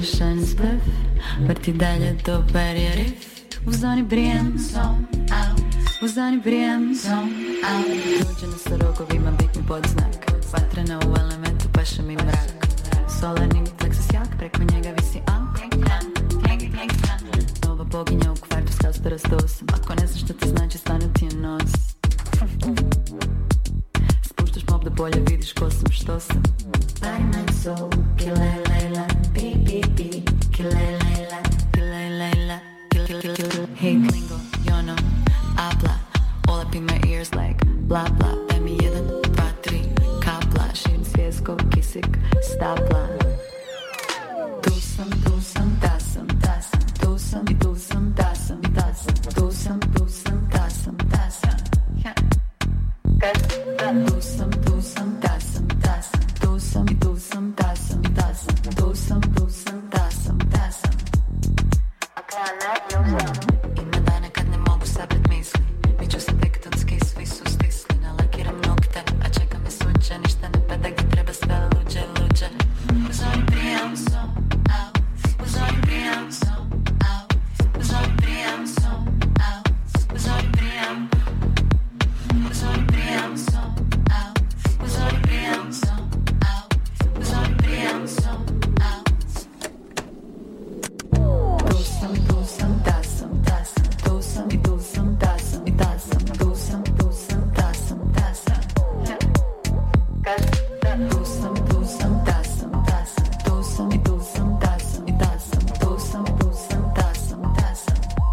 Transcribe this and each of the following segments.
završen spliv, vrti dalje dobar je riff. U zoni brijem, zone out. U zoni brijem, zone out. Rođena sa rogovima, bitni podznak. Vatrena u elementu, paše mi mrak. Solarni plexus jak, preko njega visi ank. Nova boginja u kvartu s Kaspera 108. Ako ne znaš što ti znači, stane ti je nos. Spuštaš mob da bolje vidiš ko sam, što sam. Body, mind, soul, kile, lejla, bi, bi, bi. Kile, lejla, kile, lejla. Hey Klingo, you know, habla. All up in my ears like blah blah. Daj mi 1, 2, 3, kapla. Širim svjesko, kisik, stapla. Tu sam, da sam, da sam. Tu sam i tu sam, da sam, da sam. Tu sam, da sam, da sam. Tu sam, da sam, da sam. Tu sam i tu sam, da sam, da sam. Tu sam, da sam, da sam. Ima dana kad ne mogu sabrat misli. Miču se tektonski, svi su stisli. Nalakiram nokte, a čeka me sunče. Ništa ne pada gdje treba, sve luđe, luđe. U zoni prijam, zone out. U zoni prijam, zone out. U zoni prijam, zone out. U zoni prijam. U zoni prijam, zone out. U zoni prijam, zone out. U zoni prijam, zone out. Tu sam, da sam, da sam. Tu sam i tu sam, da sam, i da sam. Tu sam, da sam, da sam. Tu sam, da sam, da sam. Tu sam i tu sam, da sam, i da sam. Tu sam, da sam, da sam.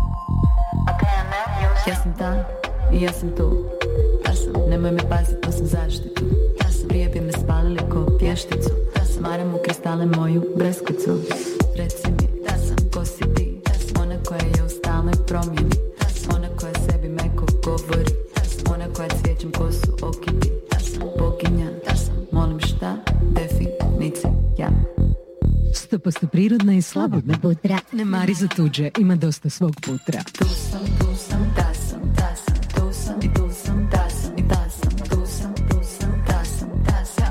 Ja sam ta i ja sam tu. Da sam, nemoj me pazit, nosim zaštitu. Da sam, prije bi me spalili ko vješticu. Da sam, maram u kristale moju breskvicu. Reci mi, da sam, ko si ti? Da sam, ona koja je u stalnoj promjeni. Da sam, ona koja sebi meko govori. Da sam, ona koja cvijećem kosu okiti. Da sam, boginja. Da sam, molim šta? Definicija. 100% prirodna i slobodna putra. Ne mari za tuđe, ima dosta svog putra. Tu sam, da sam, da sam. Tu sam i tu sam, da sam, i da sam. Tu sam, da sam, da sam.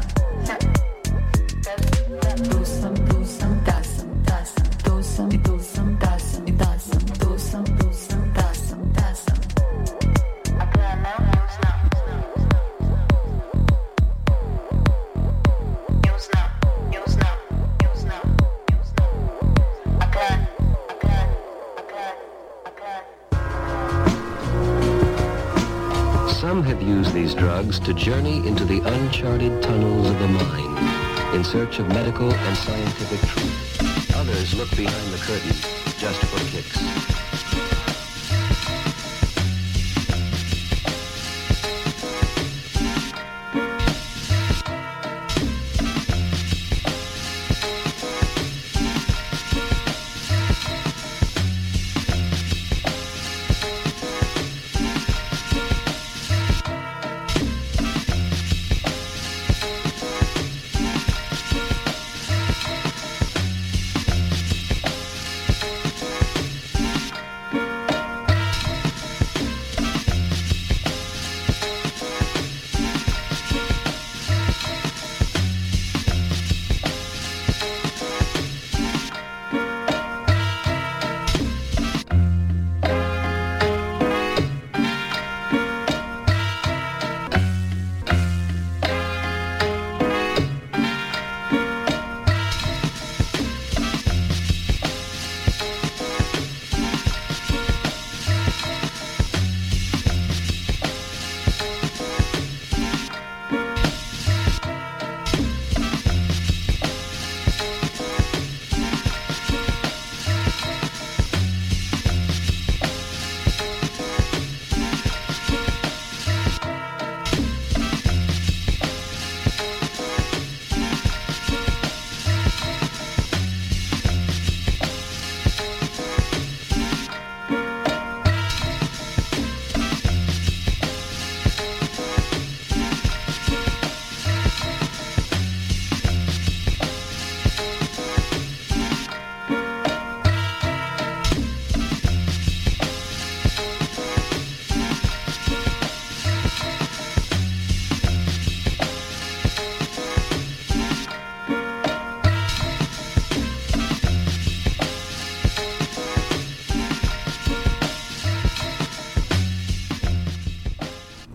Tu sam, da sam, da sam. Tu sam i tu sam, da sam, i da sam. Tu sam, da sam, da sam. Some have used these drugs to journey into the uncharted tunnels of the mind in search of medical and scientific truth. Others look behind the curtain just for kicks.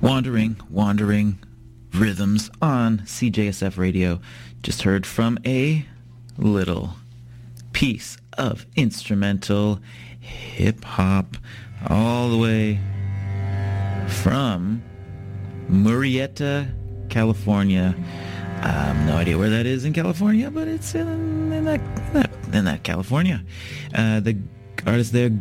Wandering Rhythms on CJSF Radio. Just heard from a little piece of instrumental hip-hop all the way from Murrieta, California. I have no idea where that is in California, but it's in that California. The artist there,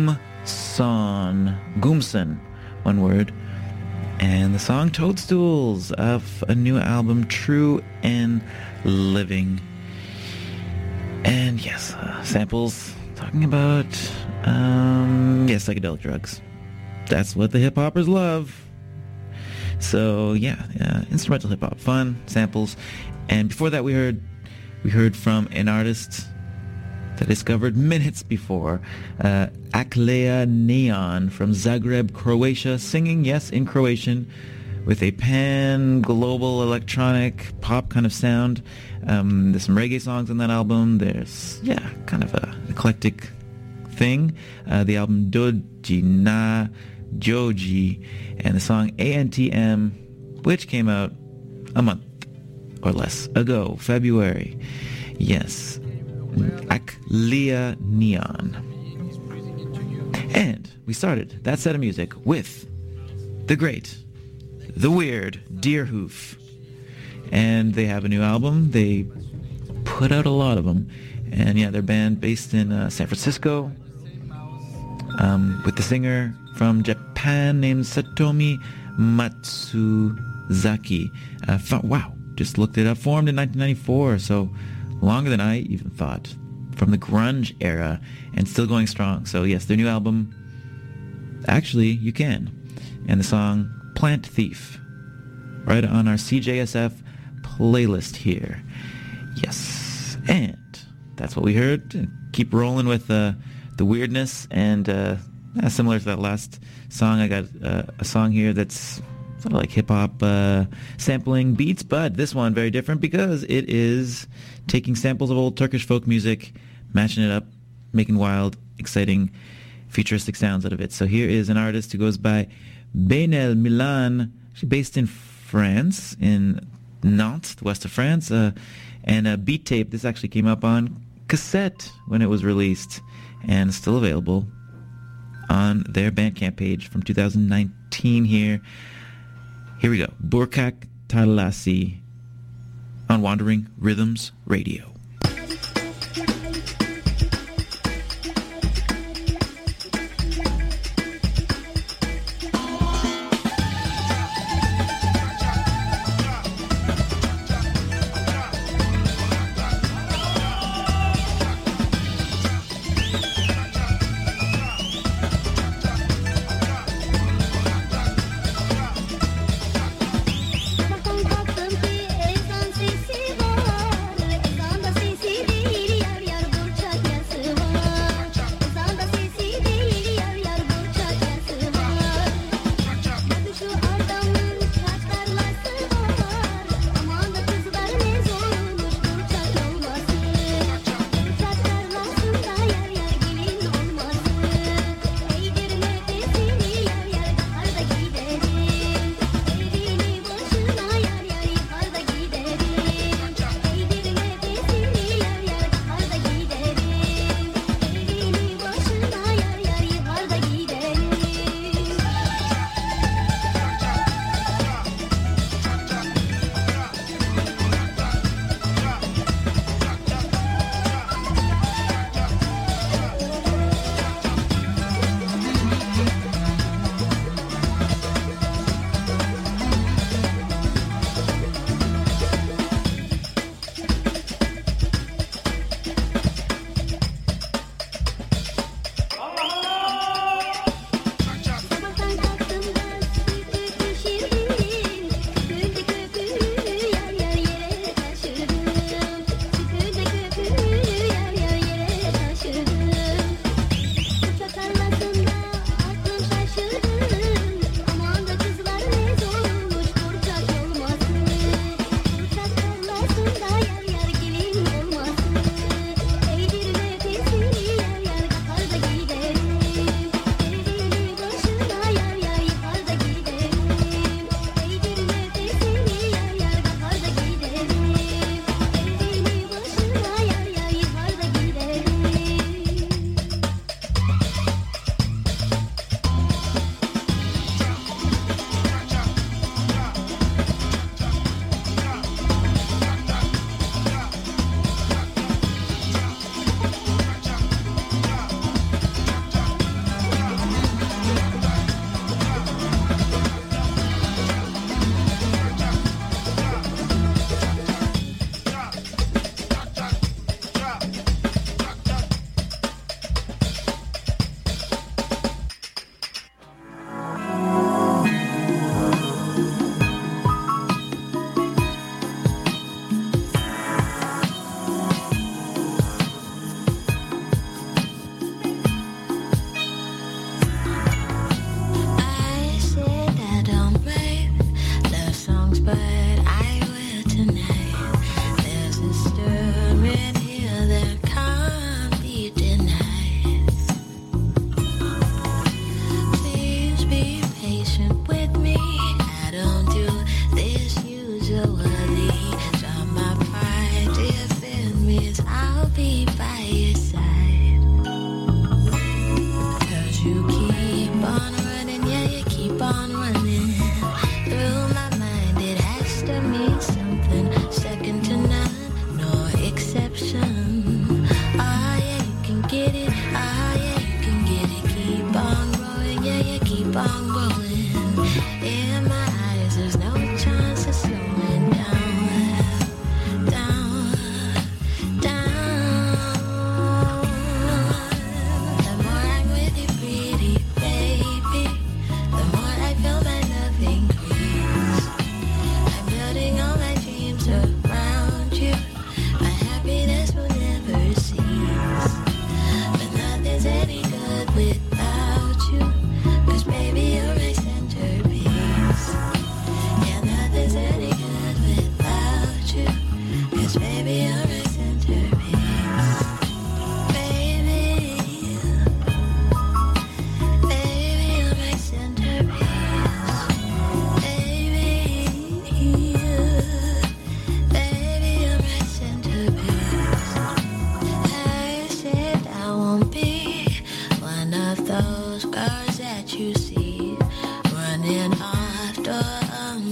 Goomson, one word. And the song Toadstools of a new album, True and Living. And yes, samples talking about, psychedelic drugs. That's what the hip-hoppers love. So yeah, instrumental hip-hop, fun, samples. And before that we heard from an artist that I discovered minutes before, Aklea Neon from Zagreb, Croatia, singing, yes, in Croatian, with a pan-global electronic pop kind of sound. There's some reggae songs on that album. There's, kind of a eclectic thing. The album Doji Na Joji, and the song ANTM, which came out a month or less ago, February. Yes. Aklea Neon. And we started that set of music with the great, the weird Deerhoof. And they have a new album. They put out a lot of them. And they're a band based in San Francisco, with the singer from Japan named Satomi Matsuzaki. Wow, just looked it up. Formed in 1994, so longer than I even thought, from the grunge era, and still going strong. So yes, their new album, Actually You Can, and the song Plant Thief, right on our CJSF playlist here. Yes, and that's what we heard. Keep rolling with the weirdness, and similar to that last song, I got a song here that's sort of like hip-hop sampling beats, but this one very different because it is taking samples of old Turkish folk music, matching it up, making wild, exciting, futuristic sounds out of it. So here is an artist who goes by Beynel Milan, actually based in France, in Nantes, the west of France, and a beat tape. This actually came up on cassette when it was released, and still available on their Bandcamp page from 2019 here. Here we go. Burkak Talasi on Wandering Rhythms Radio. Bakang kau tempi esan sisi bor, lepas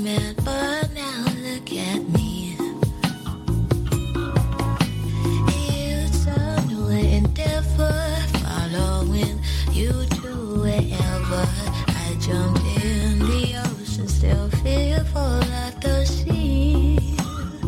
man, but now look at me. It's a new endeavor, following you to wherever. I jumped in the ocean, still fearful of the sea.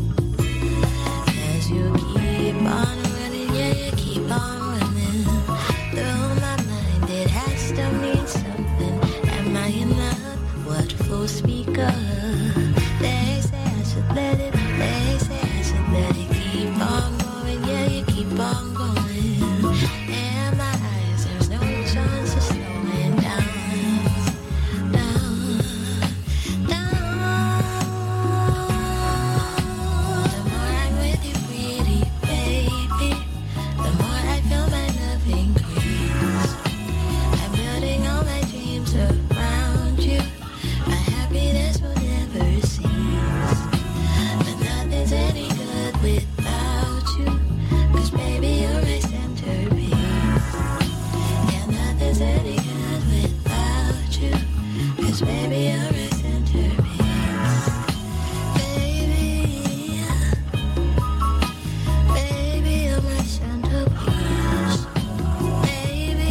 As you keep on running, yeah, you keep on running through my mind. It has to mean something. Am I enough? What fools speak of? They say I should let it. They say I should let it keep on going. Yeah, you keep on going. And my eyes, there's no chance of slowing down, down, down. The more I'm with you, pretty baby, the more I feel my love increase. I'm building all my dreams around you. My happiness will never cease. But nothing's any good without you. 'Cause baby, you're my centerpiece. Yeah, nothing's any good without you. 'Cause baby, you're my centerpiece. Baby, baby, you're my centerpiece. Baby,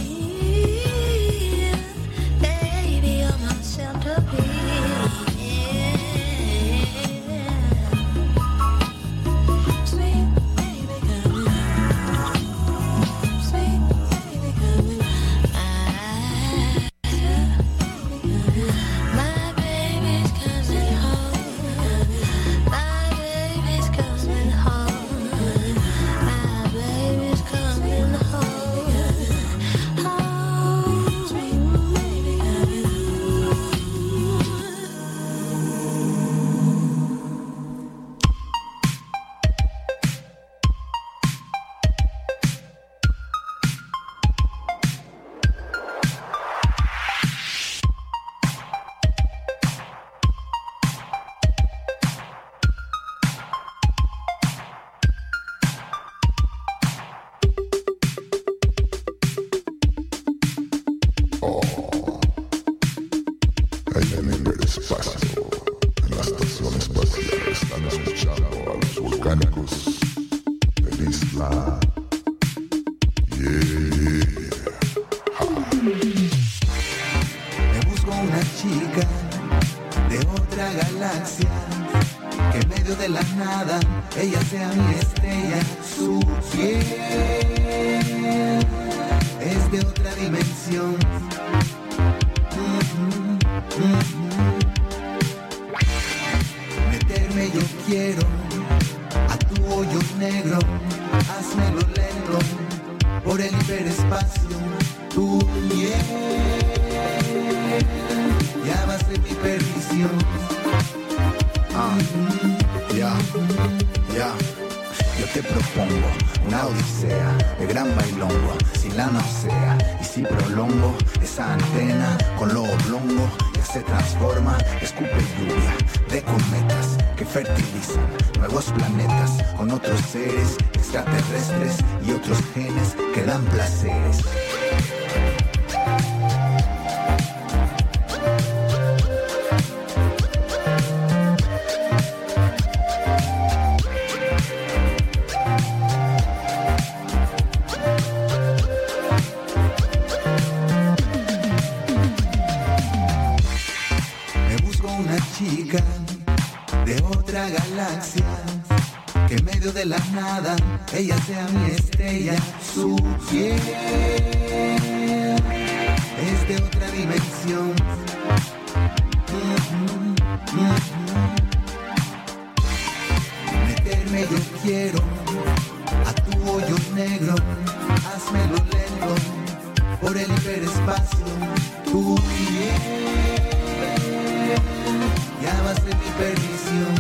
baby, you're my centerpiece. Sweet baby, come in. Sweet baby, come in. My baby's coming home. My baby's coming home. My baby's coming home. Home. Sweet baby, coming home. Ahí en el espacio, en la estación espacial, están escuchando a los volcánicos del Isla. Me busco una chica de otra galaxia, que en medio de la nada ella sea mi estrella. Su piel es de otra dimensión. Meterme yo quiero a tu hoyo negro, házmelo lento por el hiperespacio. Tu piel ya va a ser mi perdición. Yo te propongo una odisea de gran bailongo, sin la náusea. Y si prolongo esa antena con lo oblongo, ya se transforma, escupe lluvia de cometas que fertilizan nuevos planetas con otros seres extraterrestres y otros genes que dan placeres. Chica de otra galaxia, que en medio de la nada ella sea mi estrella. Su piel es de otra dimensión. Meterme yo quiero a tu hoyo negro, házmelo lento por el hiperespacio. Tu piel ya va a ser mi perdición.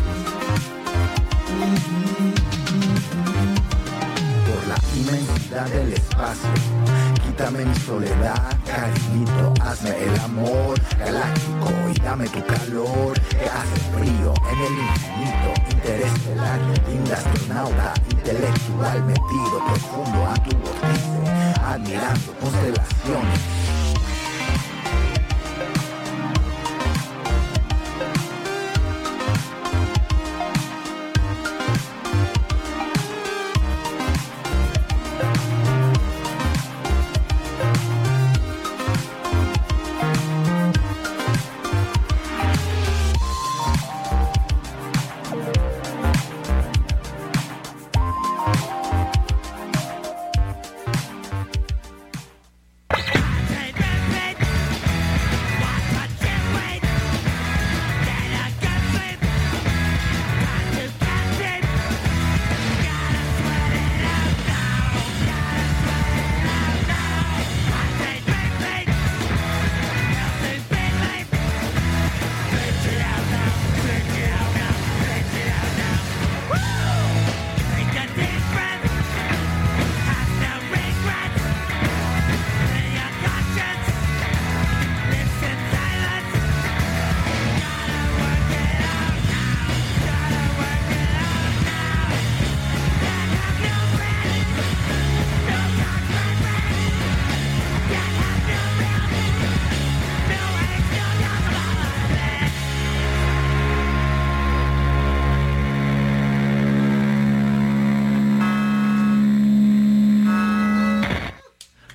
Por la inmensidad del espacio, quítame mi soledad, cariñito, hazme el amor galáctico y dame tu calor, que hace frío en el infinito interestelar, linda astronauta intelectual metido profundo a tu vórtice, admirando constelaciones.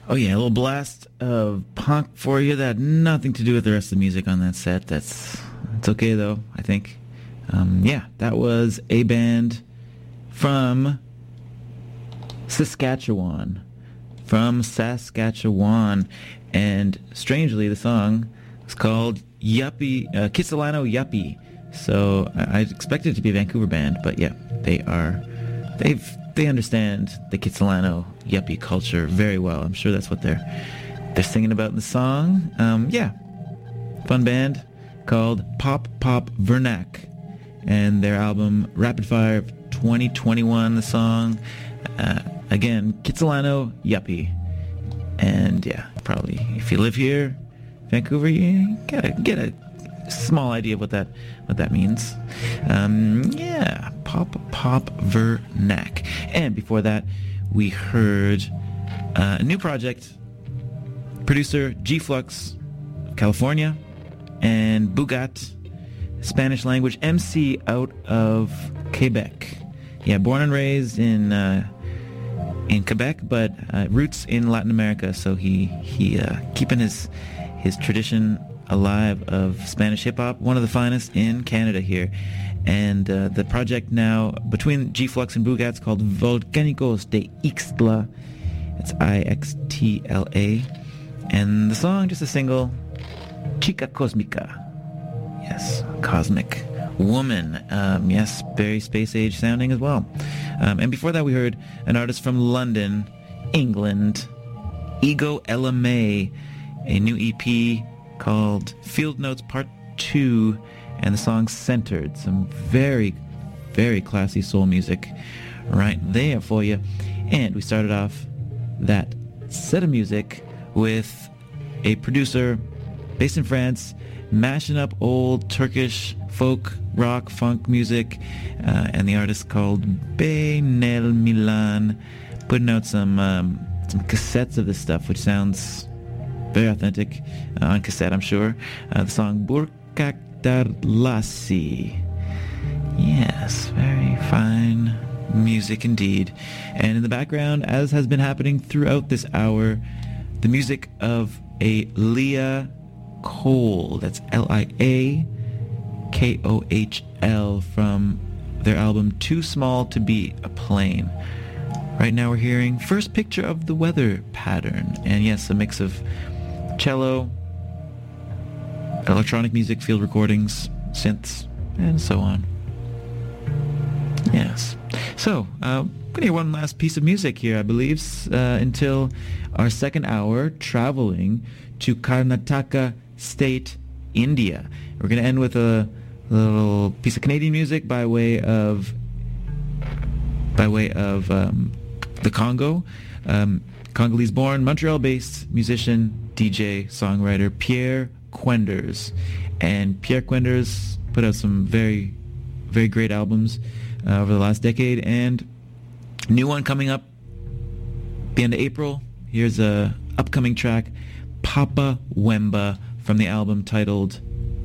Oh yeah, a little blast of punk for you that had nothing to do with the rest of the music on that set. It's okay though, I think. That was a band from Saskatchewan. And strangely, the song is called Yuppie, Kitsilano Yuppie. So I expected it to be a Vancouver band, but yeah, they understand the Kitsilano Yuppie culture very well. I'm sure that's what they're singing about in the song. Fun band called Pop Vernac, and their album Rapid Fire 2021. The song again, Kitsilano Yuppie. And yeah, probably if you live here, Vancouver, you get a small idea of what that means. Pop Vernac. And before that, we heard a new project, producer G-Flux, California, and Bugat, Spanish language MC out of Quebec. Yeah, born and raised in Quebec, but roots in Latin America. So he keeping his tradition alive of Spanish hip hop, one of the finest in Canada here. And the project now between G-Flux and Bugat's called Volcánicos de Ixtla. It's Ixtla, and the song, just a single, Chica Cósmica. Yes, cosmic woman. Yes, very space age sounding as well. And before that, we heard an artist from London, England, Ego LMA, a new EP called Field Notes Part 2, and the song Centered. Some very, very classy soul music right there for you. And we started off that set of music with a producer based in France, mashing up old Turkish folk, rock, funk music, and the artist called Beynel Milan, putting out some cassettes of this stuff, which sounds very authentic on cassette, I'm sure. The song Burkakdarlasi. Yes, very fine music indeed. And in the background, as has been happening throughout this hour, the music of a Leah Cole. That's Liakohl from their album Too Small to Be a Plane. Right now we're hearing First Picture of the Weather Pattern. And yes, a mix of cello, electronic music, field recordings, synths, and so on. Yes. So, I'm going to hear one last piece of music here, I believe, until our second hour, traveling to Karnataka State, India. We're going to end with a little piece of Canadian music by way of the Congo. Congolese-born, Montreal-based musician, DJ, songwriter Pierre Quenders. And Pierre Quenders put out some very, very great albums over the last decade, and new one coming up the end of April. Here's a upcoming track, Papa Wemba, from the album titled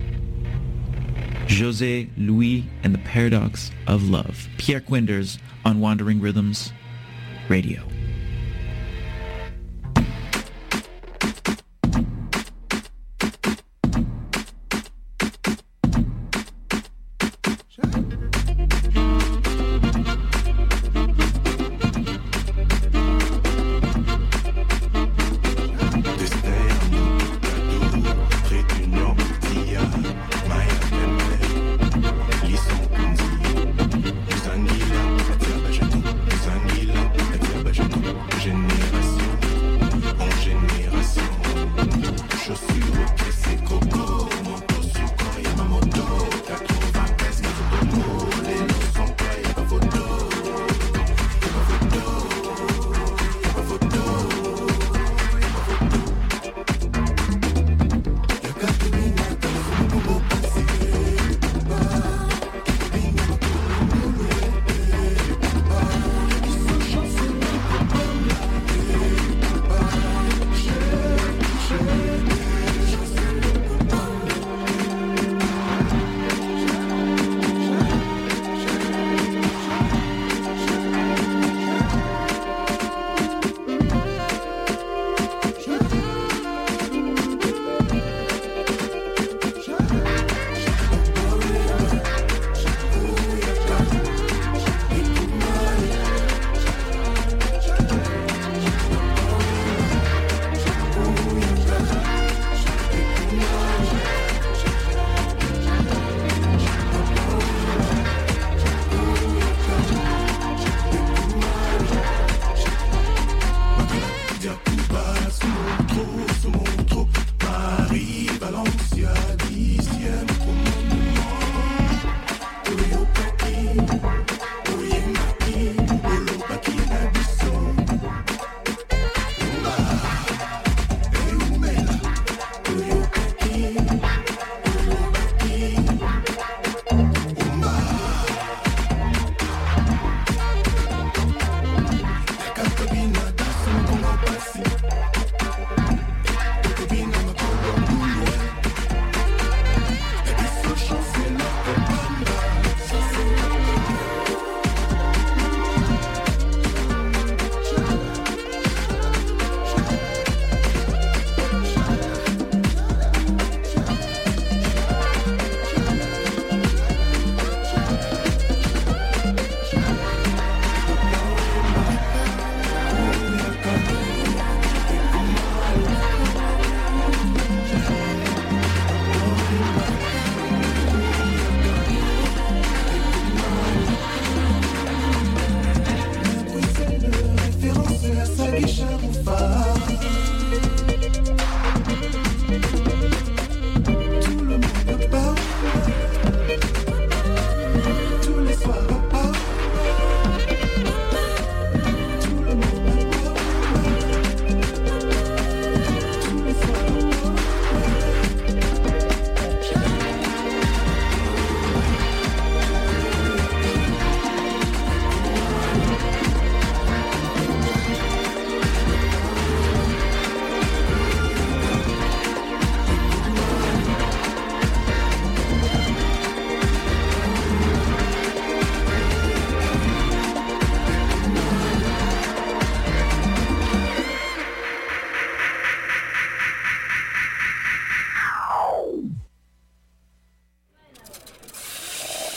José Louis and the Paradox of Love. Pierre Quenders on Wandering Rhythms Radio. Zangila,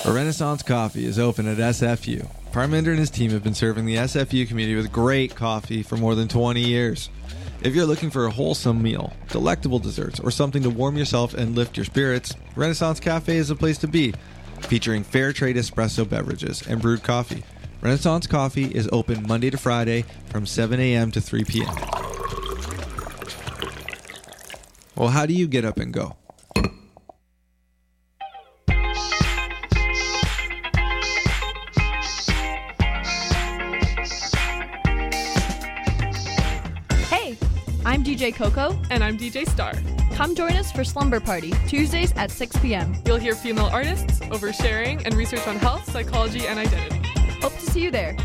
Renaissance Coffee is open at SFU. Parminder and his team have been serving the SFU community with great coffee for more than 20 years. If you're looking for a wholesome meal, delectable desserts, or something to warm yourself and lift your spirits, Renaissance Cafe is the place to be. Featuring fair trade espresso beverages and brewed coffee. Renaissance Coffee is open Monday to Friday from 7 a.m. to 3 p.m. Well, how do you get up and go? Hey, I'm DJ Coco. And I'm DJ Star. Come join us for Slumber Party, Tuesdays at 6 p.m. You'll hear female artists, oversharing, and research on health, psychology, and identity. Hope to see you there.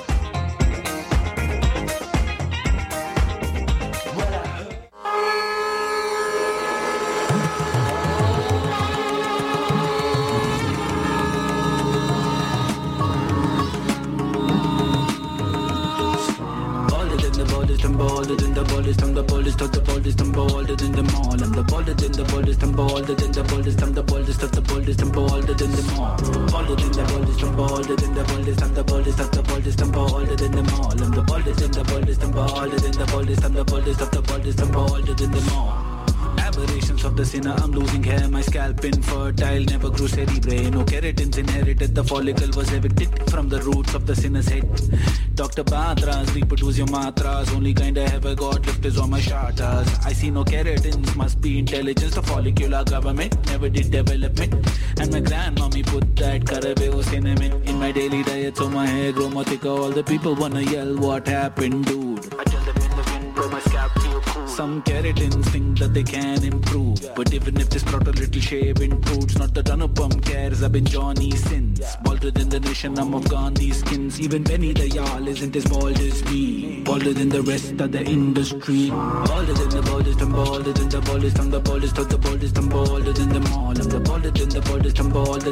Bolder than the boldest, I'm the boldest of the boldest, I'm bolder than them all. I'm the bolder than the boldest, I'm bolder than the boldest, I'm the boldest of the boldest, I'm bolder than them all. Bolder than the boldest, I'm bolder than the boldest, I'm the boldest of the boldest, I'm bolder than them all. I'm the boldest than the boldest, I'm bolder than the boldest, I'm the boldest of the boldest, I'm bolder than them all. Aberrations of the sinner, I'm losing hair, my scalp infertile, never grew cerebrae. No keratins inherited, the follicle was evicted from the roots of the sinner's head. Dr. Badras, reproduce your matras, only kind I ever got left is on my shatas. I see no keratins, must be intelligence, the follicular government never did development. And my grandmommy put that Carabao cinnamon in my daily diet, so my hair grow more thicker. All the people wanna yell, what happened, dude? I tell them in the wind, blow my scalp feel cool. Some keratins think that they can improve, but even if they sprout a little shave intrudes, not that Anupam cares, I've been Johnny since. Bolder than the nation, I'm of Gandhi skins. Even Benny the Yal isn't as bold as me. Bolder than the rest of the industry. Bolder than the boldest, I'm bolder than the boldest, I'm the boldest of the boldest, I'm bolder than them all. I'm the bolder than the boldest, I'm bolder